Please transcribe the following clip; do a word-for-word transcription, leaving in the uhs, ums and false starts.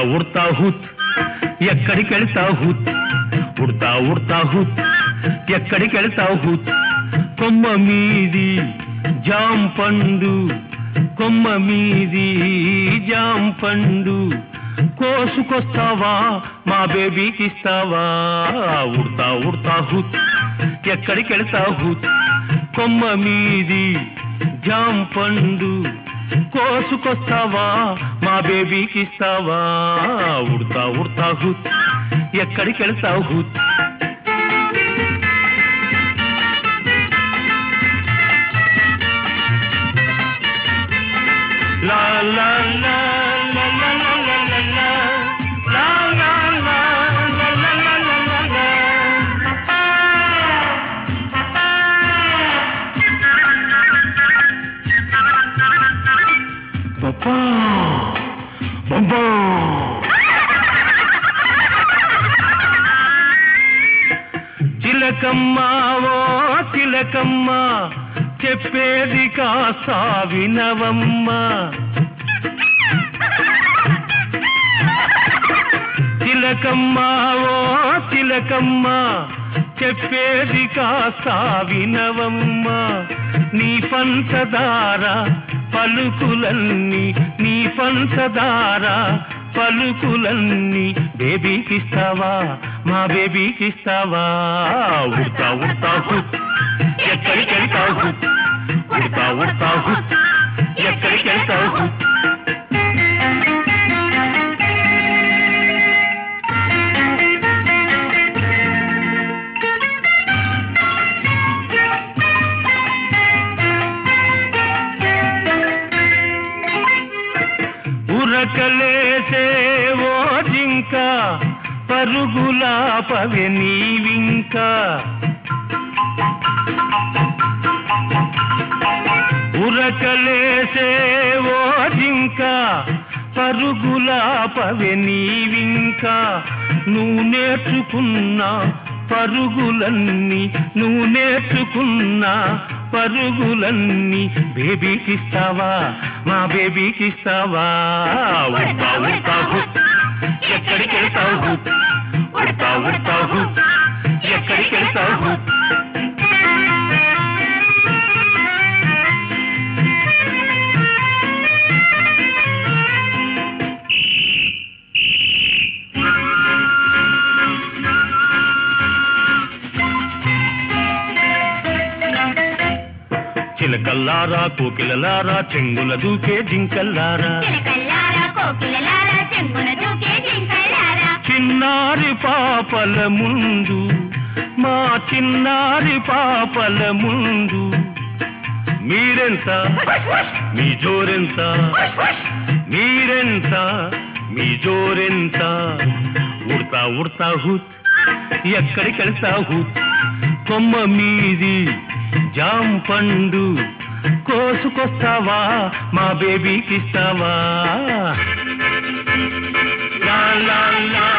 ఉడతా హుత్ ఎక్కడికి వెళ్తావు హుత్ ఉడతా ఉడతా హుత్ ఎక్కడికి వెళ్తావు హుత్ కొమ్మ మీది జాం పండు కొమ్మ మీది జాం పండు కోసుకొస్తావా మా బేబీకి ఇస్తావా ఉడతా ఉడతా హుత్ ఎక్కడికి వెళ్తావు హుత్ కొమ్మ మీది జాం పండు కోసుకొస్తావా మా బేబీకి ఇస్తావా ఉడతా ఉడతా హుత్ ఎక్కడికి వెళ్తావు హుత్ లా లా లా లా లా లా లా లా లా లా లా లా లా లా లా లా పప్పా బొంబో చిలకమ్మ ఓ చిలకమ్మ చెప్పేది కాస్త వినవమ్మ చిలకమ్మ ఓ చిలకమ్మ చెప్పేది కాస్త వినవమ్మ నీ పంచదార పలుకులన్నీ నీ పంచదార పలుకులన్నీ బేబీకి ఇస్తావా మా బేబీకి ఇస్తావా ఉడతా ఉడతా హుత్ ఎక్కడికి వెళ్తావు హుత్ ఉడతా ఉడతా హుత్ ఎక్కడికి వెళ్తావు హుత్ ఉరకలేసే ఓ జింక పరుగులా పవె నీవింకా ఉరకలేసే ఓ జింక పరుగులా పవె నీవింకా నువ్వు నేర్చుకున్నా పరుగులన్నీ నువ్వు నేర్చుకున్నా పరుగులన్నీ బేబీకి ఇస్తావా మా బేబీకి ఇస్తావా ఉడతా ఉడతా హుత్ ఎక్కడికి వెళ్తావు హుత్ ఉడతా ఉడతా హుత్ ఎక్కడికి వెళ్తావు హుత్ చిలకల్లారా కోకిలలారా చెంగుల దూకే జింకల్లారా చిన్నారి పాపల ముందు మా చిన్నారి పాపల ముందు మీరెంత మీ జోరెంత మీరెంత మీ జోరెంత ఉడతా ఉడతా హుత్ ఎక్కడికి వెళ్తావు హుత్ కొమ్మ మీది జాం పండు కోసుకొస్తావా మా బేబీకి ఇస్తావా లా లా లా